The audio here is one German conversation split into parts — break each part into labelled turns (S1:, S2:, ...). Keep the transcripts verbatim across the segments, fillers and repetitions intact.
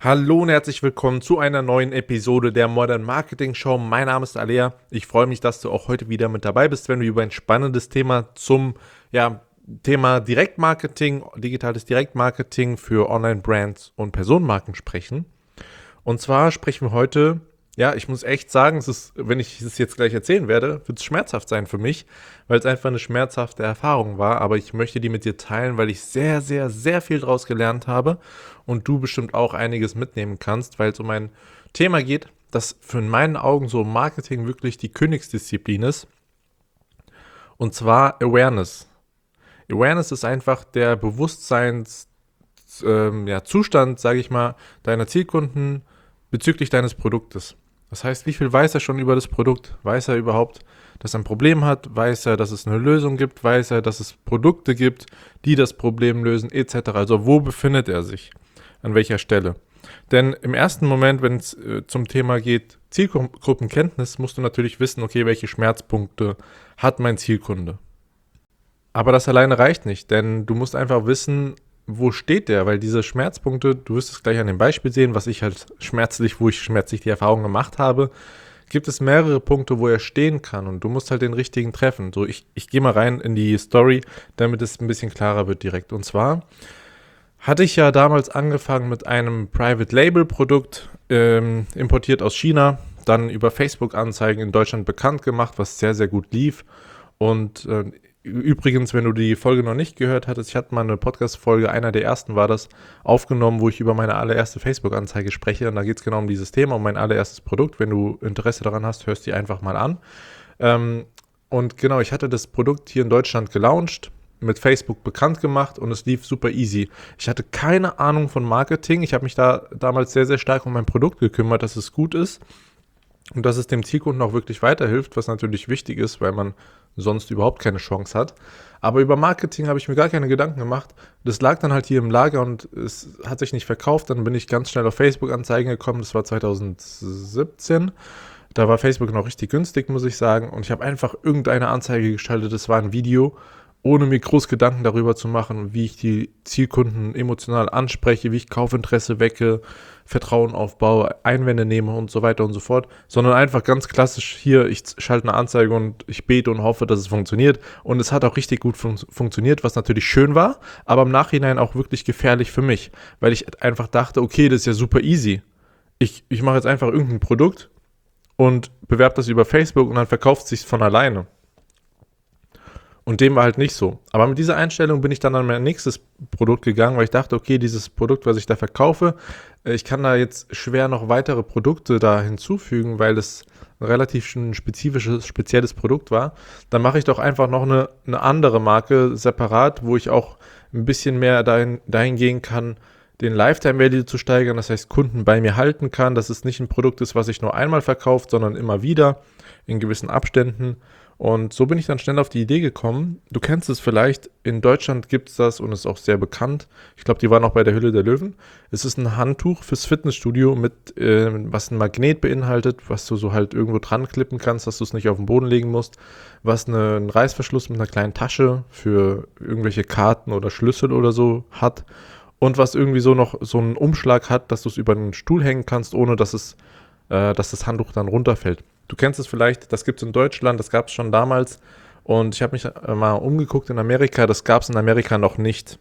S1: Hallo und herzlich willkommen zu einer neuen Episode der Modern Marketing Show. Mein Name ist Alea. Ich freue mich, dass du auch heute wieder mit dabei bist, wenn wir über ein spannendes Thema zum ja, Thema Direktmarketing, digitales Direktmarketing für Online-Brands und Personenmarken sprechen. Und zwar sprechen wir heute, ja, ich muss echt sagen, es ist, wenn ich es jetzt gleich erzählen werde, wird es schmerzhaft sein für mich, weil es einfach eine schmerzhafte Erfahrung war. Aber ich möchte die mit dir teilen, weil ich sehr, sehr, sehr viel daraus gelernt habe und du bestimmt auch einiges mitnehmen kannst, weil es um ein Thema geht, das für in meinen Augen so im Marketing wirklich die Königsdisziplin ist. Und zwar Awareness. Awareness ist einfach der Bewusstseinszustand, ähm, ja, Zustand, sage ich mal, deiner Zielkunden bezüglich deines Produktes. Das heißt, wie viel weiß er schon über das Produkt? Weiß er überhaupt, dass er ein Problem hat? Weiß er, dass es eine Lösung gibt? Weiß er, dass es Produkte gibt, die das Problem lösen, et cetera. Also wo befindet er sich? An welcher Stelle? Denn im ersten Moment, wenn es äh, zum Thema geht, Zielgruppenkenntnis, musst du natürlich wissen, okay, welche Schmerzpunkte hat mein Zielkunde? Aber das alleine reicht nicht, denn du musst einfach wissen, wo steht der? Weil diese Schmerzpunkte, du wirst es gleich an dem Beispiel sehen, was ich halt schmerzlich, wo ich schmerzlich die Erfahrung gemacht habe, gibt es mehrere Punkte, wo er stehen kann und du musst halt den richtigen treffen. So, ich, ich gehe mal rein in die Story, damit es ein bisschen klarer wird direkt. Und zwar hatte ich ja damals angefangen mit einem Private Label Produkt, ähm, importiert aus China, dann über Facebook-Anzeigen in Deutschland bekannt gemacht, was sehr, sehr gut lief. Und äh, übrigens, wenn du die Folge noch nicht gehört hattest, ich hatte mal eine Podcast-Folge, einer der ersten war das, aufgenommen, wo ich über meine allererste Facebook-Anzeige spreche. Und da geht es genau um dieses Thema, um mein allererstes Produkt. Wenn du Interesse daran hast, hörst die einfach mal an. Ähm, und genau, ich hatte das Produkt hier in Deutschland gelauncht, mit Facebook bekannt gemacht und es lief super easy. Ich hatte keine Ahnung von Marketing. Ich habe mich da damals sehr, sehr stark um mein Produkt gekümmert, dass es gut ist und dass es dem Zielkunden auch wirklich weiterhilft, was natürlich wichtig ist, weil man sonst überhaupt keine Chance hat. Aber über Marketing habe ich mir gar keine Gedanken gemacht. Das lag dann halt hier im Lager und es hat sich nicht verkauft. Dann bin ich ganz schnell auf Facebook-Anzeigen gekommen. Das war zwanzig siebzehn. Da war Facebook noch richtig günstig, muss ich sagen. Und ich habe einfach irgendeine Anzeige geschaltet. Das war ein Video, ohne mir groß Gedanken darüber zu machen, wie ich die Zielkunden emotional anspreche, wie ich Kaufinteresse wecke, Vertrauen aufbaue, Einwände nehme und so weiter und so fort, sondern einfach ganz klassisch hier, ich schalte eine Anzeige und ich bete und hoffe, dass es funktioniert und es hat auch richtig gut fun- funktioniert, was natürlich schön war, aber im Nachhinein auch wirklich gefährlich für mich, weil ich einfach dachte, okay, das ist ja super easy. Ich, ich mache jetzt einfach irgendein Produkt und bewerbe das über Facebook und dann verkauft es sich von alleine. Und dem war halt nicht so. Aber mit dieser Einstellung bin ich dann an mein nächstes Produkt gegangen, weil ich dachte, okay, dieses Produkt, was ich da verkaufe, ich kann da jetzt schwer noch weitere Produkte da hinzufügen, weil das ein relativ ein spezifisches, spezielles Produkt war. Dann mache ich doch einfach noch eine, eine andere Marke separat, wo ich auch ein bisschen mehr dahin, dahin gehen kann, den Lifetime Value zu steigern, das heißt Kunden bei mir halten kann, dass es nicht ein Produkt ist, was ich nur einmal verkauft, sondern immer wieder in gewissen Abständen. Und so bin ich dann schnell auf die Idee gekommen. Du kennst es vielleicht, in Deutschland gibt es das und ist auch sehr bekannt. Ich glaube, die waren auch bei der Hülle der Löwen. Es ist ein Handtuch fürs Fitnessstudio, mit äh, was ein Magnet beinhaltet, was du so halt irgendwo dran klippen kannst, dass du es nicht auf den Boden legen musst, was eine, einen Reißverschluss mit einer kleinen Tasche für irgendwelche Karten oder Schlüssel oder so hat und was irgendwie so noch so einen Umschlag hat, dass du es über einen Stuhl hängen kannst, ohne dass es, äh, dass das Handtuch dann runterfällt. Du kennst es vielleicht, das gibt es in Deutschland, das gab es schon damals und ich habe mich mal umgeguckt in Amerika, das gab es in Amerika noch nicht.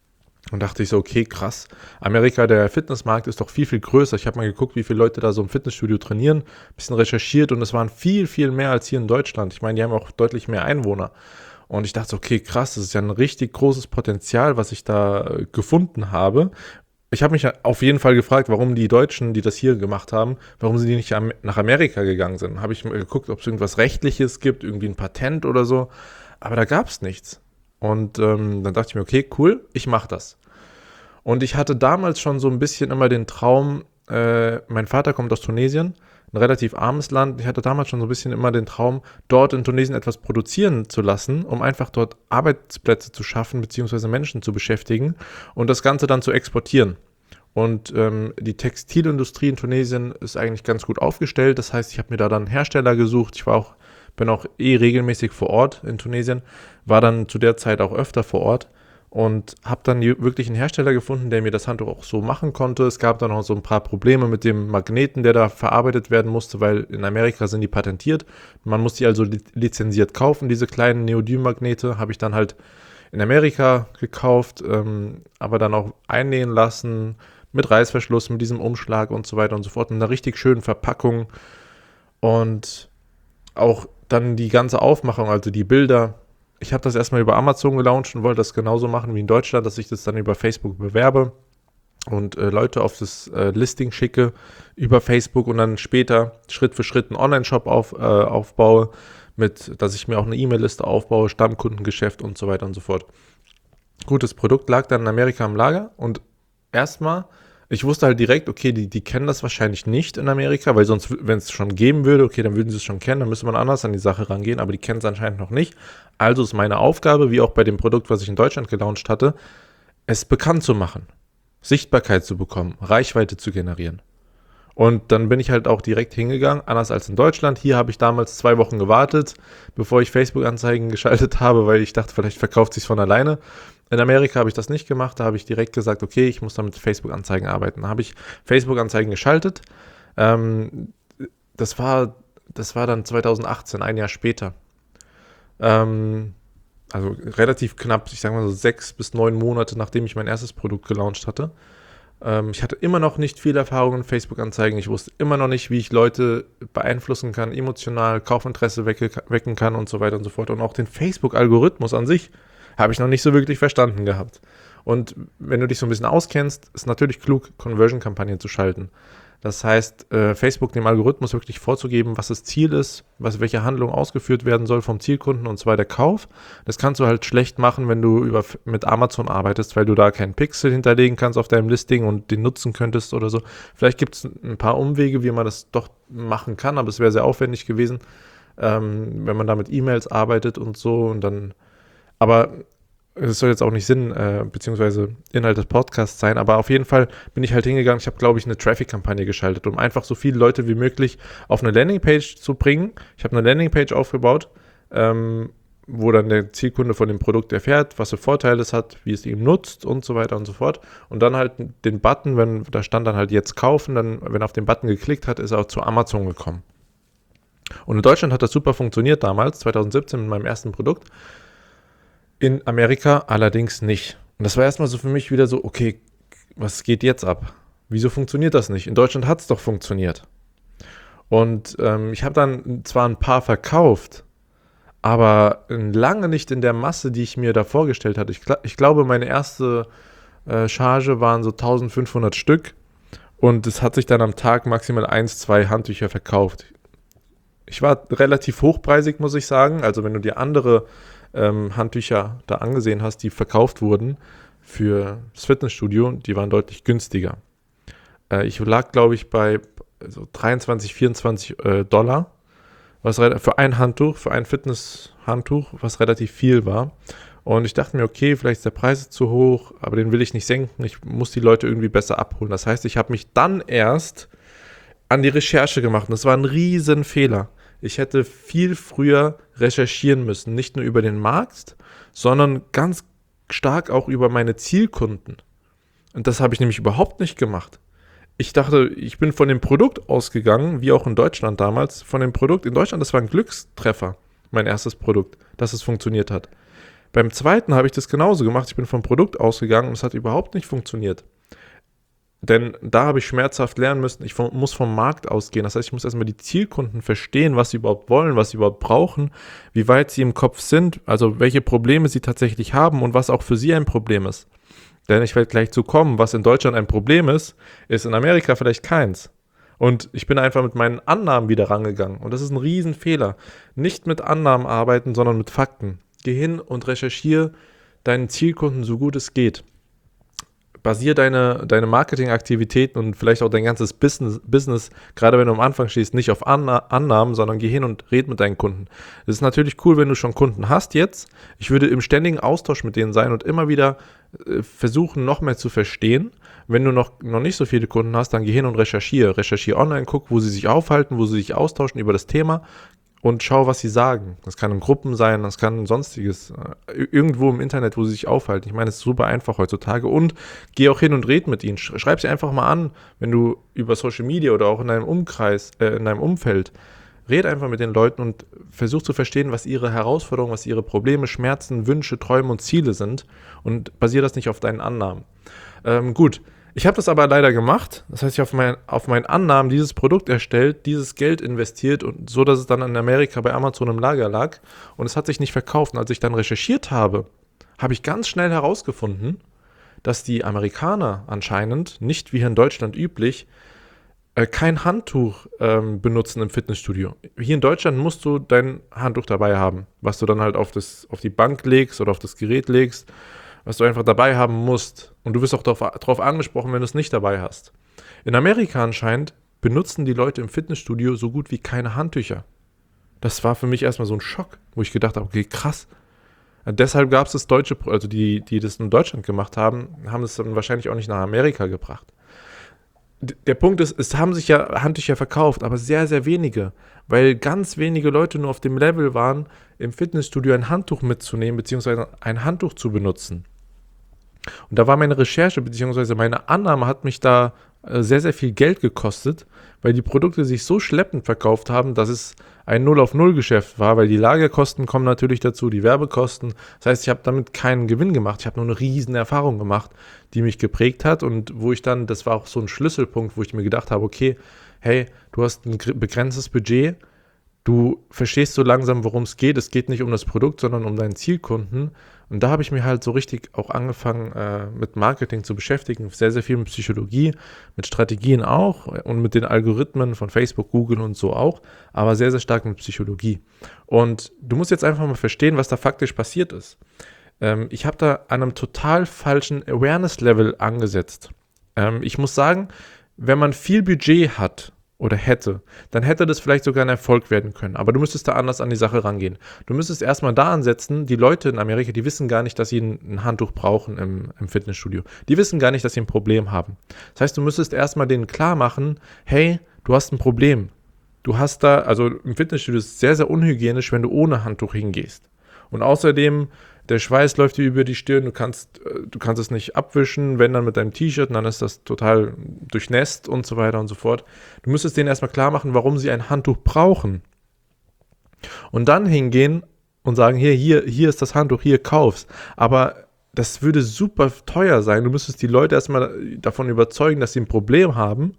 S1: Und dachte ich so, okay, krass, Amerika, der Fitnessmarkt ist doch viel, viel größer. Ich habe mal geguckt, wie viele Leute da so im Fitnessstudio trainieren, ein bisschen recherchiert und es waren viel, viel mehr als hier in Deutschland. Ich meine, die haben auch deutlich mehr Einwohner. Und ich dachte, okay, krass, das ist ja ein richtig großes Potenzial, was ich da äh, gefunden habe. Ich habe mich auf jeden Fall gefragt, warum die Deutschen, die das hier gemacht haben, warum sie nicht am, nach Amerika gegangen sind. Habe ich mal geguckt, ob es irgendwas Rechtliches gibt, irgendwie ein Patent oder so. Aber da gab es nichts. Und ähm, dann dachte ich mir, okay, cool, ich mache das. Und ich hatte damals schon so ein bisschen immer den Traum, äh, mein Vater kommt aus Tunesien, ein relativ armes Land. Ich hatte damals schon so ein bisschen immer den Traum, dort in Tunesien etwas produzieren zu lassen, um einfach dort Arbeitsplätze zu schaffen, beziehungsweise Menschen zu beschäftigen und das Ganze dann zu exportieren. Und ähm, die Textilindustrie in Tunesien ist eigentlich ganz gut aufgestellt. Das heißt, ich habe mir da dann Hersteller gesucht. Ich war auch, bin auch eh regelmäßig vor Ort in Tunesien, war dann zu der Zeit auch öfter vor Ort und habe dann wirklich einen Hersteller gefunden, der mir das Handtuch auch so machen konnte. Es gab dann noch so ein paar Probleme mit dem Magneten, der da verarbeitet werden musste, weil in Amerika sind die patentiert. Man muss die also lizenziert kaufen, diese kleinen Neodym-Magnete. Habe ich dann halt in Amerika gekauft, ähm, aber dann auch einnähen lassen, mit Reißverschluss, mit diesem Umschlag und so weiter und so fort, in einer richtig schönen Verpackung. Und auch dann die ganze Aufmachung, also die Bilder. Ich habe das erstmal über Amazon gelauncht und wollte das genauso machen wie in Deutschland, dass ich das dann über Facebook bewerbe und äh, Leute auf das äh, Listing schicke über Facebook und dann später Schritt für Schritt einen Online-Shop auf, äh, aufbaue, mit, dass ich mir auch eine E-Mail-Liste aufbaue, Stammkundengeschäft und so weiter und so fort. Gutes Produkt lag dann in Amerika im Lager und erstmal, ich wusste halt direkt, okay, die, die kennen das wahrscheinlich nicht in Amerika, weil sonst, wenn es schon geben würde, okay, dann würden sie es schon kennen, dann müsste man anders an die Sache rangehen, aber die kennen es anscheinend noch nicht. Also ist meine Aufgabe, wie auch bei dem Produkt, was ich in Deutschland gelauncht hatte, es bekannt zu machen, Sichtbarkeit zu bekommen, Reichweite zu generieren. Und dann bin ich halt auch direkt hingegangen, anders als in Deutschland. Hier habe ich damals zwei Wochen gewartet, bevor ich Facebook-Anzeigen geschaltet habe, weil ich dachte, vielleicht verkauft es sich von alleine. In Amerika habe ich das nicht gemacht, da habe ich direkt gesagt, okay, ich muss da mit Facebook-Anzeigen arbeiten. Da habe ich Facebook-Anzeigen geschaltet. Ähm, das war, das war dann zwanzig achtzehn, ein Jahr später. Ähm, also relativ knapp, ich sage mal so sechs bis neun Monate, nachdem ich mein erstes Produkt gelauncht hatte. Ähm, ich hatte immer noch nicht viel Erfahrung in Facebook-Anzeigen. Ich wusste immer noch nicht, wie ich Leute beeinflussen kann, emotional, Kaufinteresse wecke, wecken kann und so weiter und so fort. Und auch den Facebook-Algorithmus an sich habe ich noch nicht so wirklich verstanden gehabt. Und wenn du dich so ein bisschen auskennst, ist natürlich klug, Conversion-Kampagnen zu schalten. Das heißt, äh, Facebook dem Algorithmus wirklich vorzugeben, was das Ziel ist, was, welche Handlung ausgeführt werden soll vom Zielkunden, und zwar der Kauf. Das kannst du halt schlecht machen, wenn du über, mit Amazon arbeitest, weil du da keinen Pixel hinterlegen kannst auf deinem Listing und den nutzen könntest oder so. Vielleicht gibt es ein paar Umwege, wie man das doch machen kann, aber es wäre sehr aufwendig gewesen, ähm, wenn man da mit E-Mails arbeitet und so und dann. Aber es soll jetzt auch nicht Sinn äh, bzw. Inhalt des Podcasts sein, aber auf jeden Fall bin ich halt hingegangen, ich habe, glaube ich, eine Traffic-Kampagne geschaltet, um einfach so viele Leute wie möglich auf eine Landingpage zu bringen. Ich habe eine Landingpage aufgebaut, ähm, wo dann der Zielkunde von dem Produkt erfährt, was für Vorteile es hat, wie es ihm nutzt und so weiter und so fort. Und dann halt den Button, wenn da stand dann halt jetzt kaufen, dann, wenn er auf den Button geklickt hat, ist er auch zu Amazon gekommen. Und in Deutschland hat das super funktioniert damals, zwanzig siebzehn mit meinem ersten Produkt. In Amerika allerdings nicht. Und das war erstmal so für mich wieder so, okay, was geht jetzt ab? Wieso funktioniert das nicht? In Deutschland hat es doch funktioniert. Und ähm, ich habe dann zwar ein paar verkauft, aber lange nicht in der Masse, die ich mir da vorgestellt hatte. Ich, ich glaube, meine erste äh, Charge waren so eintausendfünfhundert Stück und es hat sich dann am Tag maximal eins, zwei Handtücher verkauft. Ich war relativ hochpreisig, muss ich sagen. Also wenn du dir andere ähm, Handtücher da angesehen hast, die verkauft wurden für das Fitnessstudio, die waren deutlich günstiger. Äh, ich lag, glaube ich, bei so dreiundzwanzig, vierundzwanzig äh, Dollar was re- für ein Handtuch, für ein Fitnesshandtuch, was relativ viel war. Und ich dachte mir, okay, vielleicht ist der Preis zu hoch, aber den will ich nicht senken. Ich muss die Leute irgendwie besser abholen. Das heißt, ich habe mich dann erst an die Recherche gemacht. Und das war ein riesen Fehler. Ich hätte viel früher recherchieren müssen, nicht nur über den Markt, sondern ganz stark auch über meine Zielkunden. Und das habe ich nämlich überhaupt nicht gemacht. Ich dachte, ich bin von dem Produkt ausgegangen, wie auch in Deutschland damals, von dem Produkt. In Deutschland, das war ein Glückstreffer, mein erstes Produkt, dass es funktioniert hat. Beim zweiten habe ich das genauso gemacht. Ich bin vom Produkt ausgegangen und es hat überhaupt nicht funktioniert. Denn da habe ich schmerzhaft lernen müssen, ich muss vom Markt ausgehen. Das heißt, ich muss erstmal die Zielkunden verstehen, was sie überhaupt wollen, was sie überhaupt brauchen, wie weit sie im Kopf sind, also welche Probleme sie tatsächlich haben und was auch für sie ein Problem ist. Denn ich werde gleich zu kommen, was in Deutschland ein Problem ist, ist in Amerika vielleicht keins. Und ich bin einfach mit meinen Annahmen wieder rangegangen. Und das ist ein Riesenfehler. Nicht mit Annahmen arbeiten, sondern mit Fakten. Geh hin und recherchiere deinen Zielkunden so gut es geht. Basier deine, deine Marketingaktivitäten und vielleicht auch dein ganzes Business, Business, gerade wenn du am Anfang stehst, nicht auf Anna- Annahmen, sondern geh hin und red mit deinen Kunden. Es ist natürlich cool, wenn du schon Kunden hast jetzt. Ich würde im ständigen Austausch mit denen sein und immer wieder äh, versuchen, noch mehr zu verstehen. Wenn du noch, noch nicht so viele Kunden hast, dann geh hin und recherchiere. Recherchiere online, guck, wo sie sich aufhalten, wo sie sich austauschen über das Thema und schau, was sie sagen. Das kann in Gruppen sein, das kann sonstiges, äh, irgendwo im Internet, wo sie sich aufhalten. Ich meine, es ist super einfach heutzutage. Und geh auch hin und red mit ihnen. Sch- Schreib sie einfach mal an, wenn du über Social Media oder auch in deinem Umkreis, äh, in deinem Umfeld, red einfach mit den Leuten und versuch zu verstehen, was ihre Herausforderungen, was ihre Probleme, Schmerzen, Wünsche, Träume und Ziele sind und basier das nicht auf deinen Annahmen. Ähm, gut, ich habe das aber leider gemacht. Das heißt, ich habe auf, mein, auf meinen Annahmen dieses Produkt erstellt, dieses Geld investiert und so, dass es dann in Amerika bei Amazon im Lager lag und es hat sich nicht verkauft. Und als ich dann recherchiert habe, habe ich ganz schnell herausgefunden, dass die Amerikaner anscheinend, nicht wie hier in Deutschland üblich, äh, kein Handtuch ähm, benutzen im Fitnessstudio. Hier in Deutschland musst du dein Handtuch dabei haben, was du dann halt auf, das, auf die Bank legst oder auf das Gerät legst, was du einfach dabei haben musst. Und du wirst auch darauf angesprochen, wenn du es nicht dabei hast. In Amerika anscheinend benutzen die Leute im Fitnessstudio so gut wie keine Handtücher. Das war für mich erstmal so ein Schock, wo ich gedacht habe, okay, krass. Deshalb gab es das deutsche, also die, die das in Deutschland gemacht haben, haben es dann wahrscheinlich auch nicht nach Amerika gebracht. Der Punkt ist, es haben sich ja Handtücher verkauft, aber sehr, sehr wenige, weil ganz wenige Leute nur auf dem Level waren, im Fitnessstudio ein Handtuch mitzunehmen, beziehungsweise ein Handtuch zu benutzen. Und da war meine Recherche, beziehungsweise meine Annahme hat mich da äh, sehr, sehr viel Geld gekostet, weil die Produkte sich so schleppend verkauft haben, dass es ein null auf null Geschäft war, weil die Lagerkosten kommen natürlich dazu, die Werbekosten. Das heißt, ich habe damit keinen Gewinn gemacht. Ich habe nur eine riesen Erfahrung gemacht, die mich geprägt hat und wo ich dann, das war auch so ein Schlüsselpunkt, wo ich mir gedacht habe, okay, hey, du hast ein begrenztes Budget, du verstehst so langsam, worum es geht. Es geht nicht um das Produkt, sondern um deinen Zielkunden. Und da habe ich mir halt so richtig auch angefangen, äh, mit Marketing zu beschäftigen. Sehr, sehr viel mit Psychologie, mit Strategien auch und mit den Algorithmen von Facebook, Google und so auch. Aber sehr, sehr stark mit Psychologie. Und du musst jetzt einfach mal verstehen, was da faktisch passiert ist. Ähm, ich habe da an einem total falschen Awareness-Level angesetzt. Ähm, ich muss sagen, wenn man viel Budget hat, oder hätte, dann hätte das vielleicht sogar ein Erfolg werden können. Aber du müsstest da anders an die Sache rangehen. Du müsstest erstmal da ansetzen, die Leute in Amerika, die wissen gar nicht, dass sie ein, ein Handtuch brauchen im, im Fitnessstudio. Die wissen gar nicht, dass sie ein Problem haben. Das heißt, du müsstest erstmal denen klar machen, hey, du hast ein Problem. Du hast da, also im Fitnessstudio ist es sehr, sehr unhygienisch, wenn du ohne Handtuch hingehst. Und außerdem, der Schweiß läuft dir über die Stirn, du kannst, du kannst es nicht abwischen, wenn dann mit deinem T-Shirt, dann ist das total durchnässt und so weiter und so fort. Du müsstest denen erstmal klar machen, warum sie ein Handtuch brauchen. Und dann hingehen und sagen, hier, hier, hier ist das Handtuch, hier, kauf's. Aber das würde super teuer sein. Du müsstest die Leute erstmal davon überzeugen, dass sie ein Problem haben.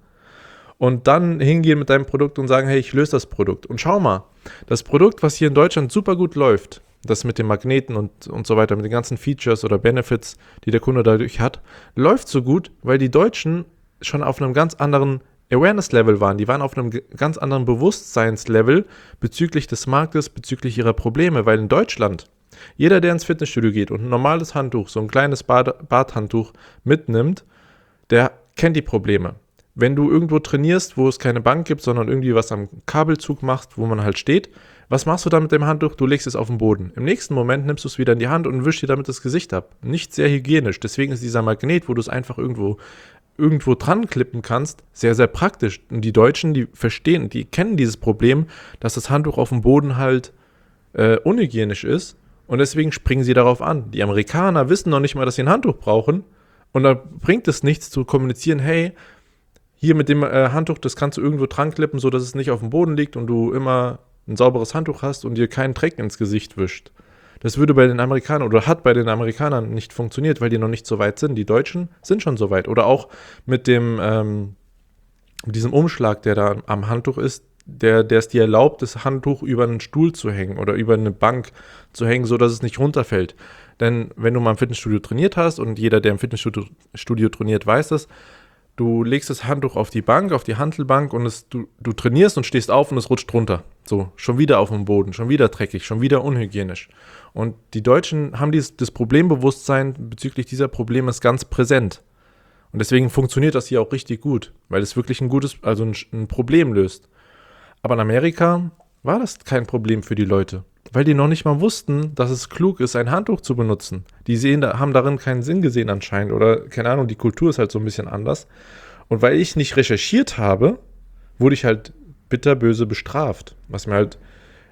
S1: Und dann hingehen mit deinem Produkt und sagen, hey, ich löse das Produkt. Und schau mal, das Produkt, was hier in Deutschland super gut läuft, das mit den Magneten und, und so weiter, mit den ganzen Features oder Benefits, die der Kunde dadurch hat, läuft so gut, weil die Deutschen schon auf einem ganz anderen Awareness-Level waren. Die waren auf einem ganz anderen Bewusstseinslevel bezüglich des Marktes, bezüglich ihrer Probleme, weil in Deutschland jeder, der ins Fitnessstudio geht und ein normales Handtuch, so ein kleines Bad, Badhandtuch mitnimmt, der kennt die Probleme. Wenn du irgendwo trainierst, wo es keine Bank gibt, sondern irgendwie was am Kabelzug machst, wo man halt steht, was machst du dann mit dem Handtuch? Du legst es auf den Boden. Im nächsten Moment nimmst du es wieder in die Hand und wischst dir damit das Gesicht ab. Nicht sehr hygienisch. Deswegen ist dieser Magnet, wo du es einfach irgendwo, irgendwo dran klippen kannst, sehr, sehr praktisch. Und die Deutschen, die verstehen, die kennen dieses Problem, dass das Handtuch auf dem Boden halt äh, unhygienisch ist. Und deswegen springen sie darauf an. Die Amerikaner wissen noch nicht mal, dass sie ein Handtuch brauchen. Und da bringt es nichts zu kommunizieren, hey, hier mit dem äh, Handtuch, das kannst du irgendwo dran klippen, sodass es nicht auf dem Boden liegt und du immer ein sauberes Handtuch hast und dir keinen Dreck ins Gesicht wischt. Das würde bei den Amerikanern oder hat bei den Amerikanern nicht funktioniert, weil die noch nicht so weit sind. Die Deutschen sind schon so weit. Oder auch mit dem ähm, mit diesem Umschlag, der da am Handtuch ist, der, der es dir erlaubt, das Handtuch über einen Stuhl zu hängen oder über eine Bank zu hängen, sodass es nicht runterfällt. Denn wenn du mal im Fitnessstudio trainiert hast und jeder, der im Fitnessstudio Studio trainiert, weiß das, du legst das Handtuch auf die Bank, auf die Hantelbank und es, du, du trainierst und stehst auf und es rutscht runter. So, schon wieder auf dem Boden, schon wieder dreckig, schon wieder unhygienisch. Und die Deutschen haben dieses, das Problembewusstsein bezüglich dieser Probleme ist ganz präsent. Und deswegen funktioniert das hier auch richtig gut, weil es wirklich ein gutes, also ein, ein Problem löst. Aber in Amerika war das kein Problem für die Leute, weil die noch nicht mal wussten, dass es klug ist, ein Handtuch zu benutzen. Die sehen, haben darin keinen Sinn gesehen anscheinend oder, keine Ahnung, die Kultur ist halt so ein bisschen anders. Und weil ich nicht recherchiert habe, wurde ich halt bitterböse bestraft, was mir halt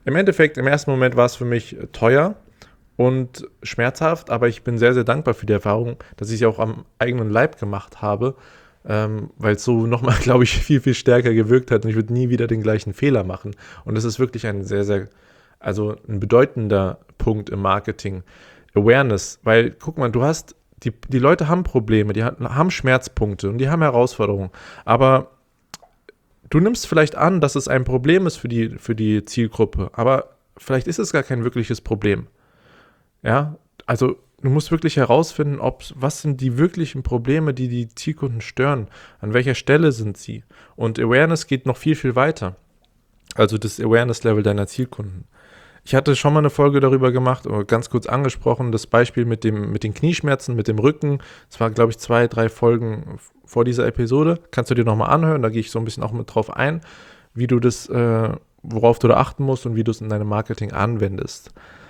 S1: Im Endeffekt, im ersten Moment war es für mich teuer und schmerzhaft, aber ich bin sehr, sehr dankbar für die Erfahrung, dass ich es auch am eigenen Leib gemacht habe, ähm, weil es so nochmal, glaube ich, viel, viel stärker gewirkt hat und ich würde nie wieder den gleichen Fehler machen. Und das ist wirklich ein sehr, sehr, also ein bedeutender Punkt im Marketing. Awareness, weil, guck mal, du hast, die, die Leute haben Probleme, die haben Schmerzpunkte und die haben Herausforderungen, aber du nimmst vielleicht an, dass es ein Problem ist für die, für die Zielgruppe, aber vielleicht ist es gar kein wirkliches Problem. Ja, also du musst wirklich herausfinden, ob, was sind die wirklichen Probleme, die die Zielkunden stören, an welcher Stelle sind sie. Und Awareness geht noch viel, viel weiter. Also das Awareness-Level deiner Zielkunden. Ich hatte schon mal eine Folge darüber gemacht, oder ganz kurz angesprochen, das Beispiel mit, dem, mit den Knieschmerzen, mit dem Rücken. Das war, glaube ich, zwei, drei Folgen vor dieser Episode. Kannst du dir nochmal anhören, da gehe ich so ein bisschen auch mit drauf ein, wie du das, äh, worauf du da achten musst und wie du es in deinem Marketing anwendest.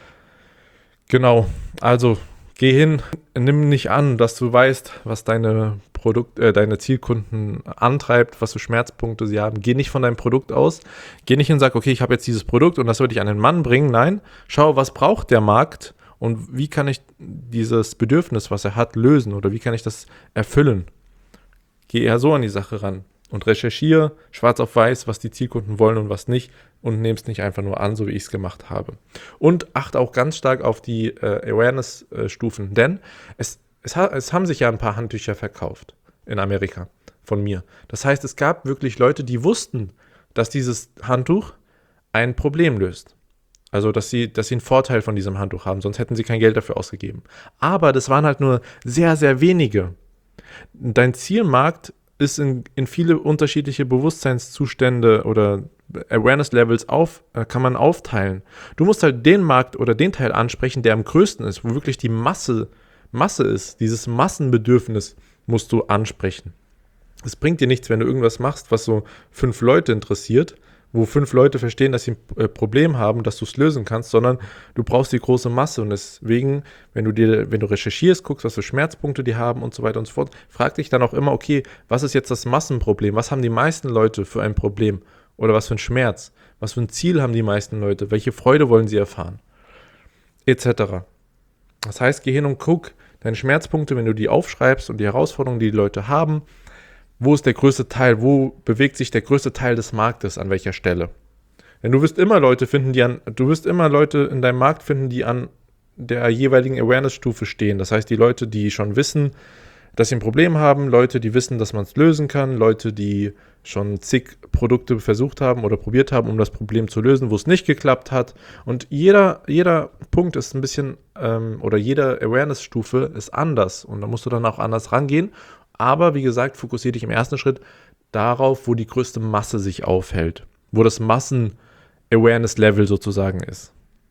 S1: Genau, also geh hin, nimm nicht an, dass du weißt, was deine Produkt, äh, deine Zielkunden antreibt, was für Schmerzpunkte sie haben. Geh nicht von deinem Produkt aus. Geh nicht hin und sag, okay, ich habe jetzt dieses Produkt und das würde ich an den Mann bringen. Nein, schau, was braucht der Markt und wie kann ich dieses Bedürfnis, was er hat, lösen oder wie kann ich das erfüllen. Geh eher so an die Sache ran und recherchiere schwarz auf weiß, was die Zielkunden wollen und was nicht und nehme es nicht einfach nur an, so wie ich es gemacht habe. Und achte auch ganz stark auf die äh, Awareness-Stufen, denn es, es, ha- es haben sich ja ein paar Handtücher verkauft in Amerika von mir. Das heißt, es gab wirklich Leute, die wussten, dass dieses Handtuch ein Problem löst. Also, dass sie, dass sie einen Vorteil von diesem Handtuch haben, sonst hätten sie kein Geld dafür ausgegeben. Aber das waren halt nur sehr, sehr wenige. Dein Zielmarkt ist in, in viele unterschiedliche Bewusstseinszustände oder Awareness-Levels auf, äh, kann man aufteilen. Du musst halt den Markt oder den Teil ansprechen, der am größten ist, wo wirklich die Masse, Masse ist. Dieses Massenbedürfnis musst du ansprechen. Es bringt dir nichts, wenn du irgendwas machst, was so fünf Leute interessiert, wo fünf Leute verstehen, dass sie ein äh, Problem haben, dass du es lösen kannst, sondern du brauchst die große Masse und deswegen, wenn du dir, wenn du recherchierst, guckst, was für Schmerzpunkte die haben und so weiter und so fort, frag dich dann auch immer, okay, was ist jetzt das Massenproblem? Was haben die meisten Leute für ein Problem? Oder was für ein Schmerz? Was für ein Ziel haben die meisten Leute? Welche Freude wollen sie erfahren? Etc. Das heißt, geh hin und guck deine Schmerzpunkte, wenn du die aufschreibst und die Herausforderungen, die die Leute haben, wo ist der größte Teil, wo bewegt sich der größte Teil des Marktes, an welcher Stelle. Denn du wirst immer Leute finden, die an, du wirst immer Leute in deinem Markt finden, die an der jeweiligen Awareness-Stufe stehen. Das heißt, die Leute, die schon wissen, dass sie ein Problem haben, Leute, die wissen, dass man es lösen kann, Leute, die schon zig Produkte versucht haben oder probiert haben, um das Problem zu lösen, wo es nicht geklappt hat. Und jeder, jeder Punkt ist ein bisschen, ähm, oder jede Awareness-Stufe ist anders. Und da musst du dann auch anders rangehen. Aber wie gesagt, fokussiere dich im ersten Schritt darauf, wo die größte Masse sich aufhält, wo das Massen-Awareness-Level sozusagen ist.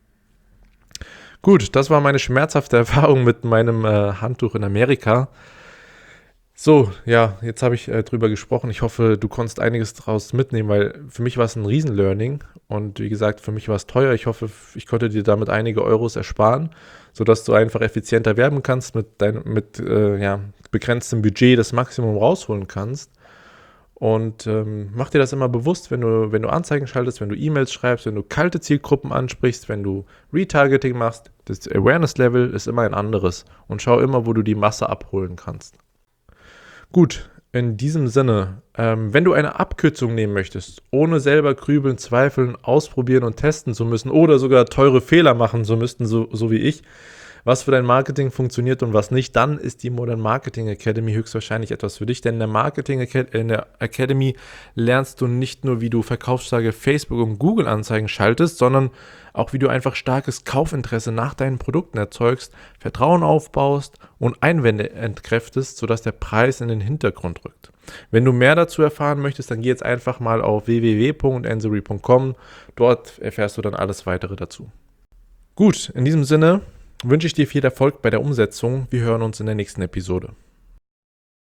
S1: Gut, das war meine schmerzhafte Erfahrung mit meinem äh, Handtuch in Amerika. So, ja, jetzt habe ich äh, drüber gesprochen. Ich hoffe, du konntest einiges daraus mitnehmen, weil für mich war es ein Riesen-Learning und wie gesagt, für mich war es teuer. Ich hoffe, ich konnte dir damit einige Euros ersparen, sodass du einfach effizienter werben kannst, mit, dein, mit äh, ja, begrenztem Budget das Maximum rausholen kannst. Und ähm, mach dir das immer bewusst, wenn du, wenn du Anzeigen schaltest, wenn du E-Mails schreibst, wenn du kalte Zielgruppen ansprichst, wenn du Retargeting machst. Das Awareness-Level ist immer ein anderes und schau immer, wo du die Masse abholen kannst. Gut, in diesem Sinne, ähm, wenn du eine Abkürzung nehmen möchtest, ohne selber grübeln, zweifeln, ausprobieren und testen zu müssen oder sogar teure Fehler machen zu müssen, so, so wie ich, was für dein Marketing funktioniert und was nicht, dann ist die Modern Marketing Academy höchstwahrscheinlich etwas für dich, denn in der Marketing Acad- in der Academy lernst du nicht nur, wie du verkaufsstarke Facebook- und Google-Anzeigen schaltest, sondern auch, wie du einfach starkes Kaufinteresse nach deinen Produkten erzeugst, Vertrauen aufbaust und Einwände entkräftest, sodass der Preis in den Hintergrund rückt. Wenn du mehr dazu erfahren möchtest, dann geh jetzt einfach mal auf w w w punkt ensory punkt com. Dort erfährst du dann alles weitere dazu. Gut, in diesem Sinne wünsche ich dir viel Erfolg bei der Umsetzung. Wir hören uns in der nächsten Episode.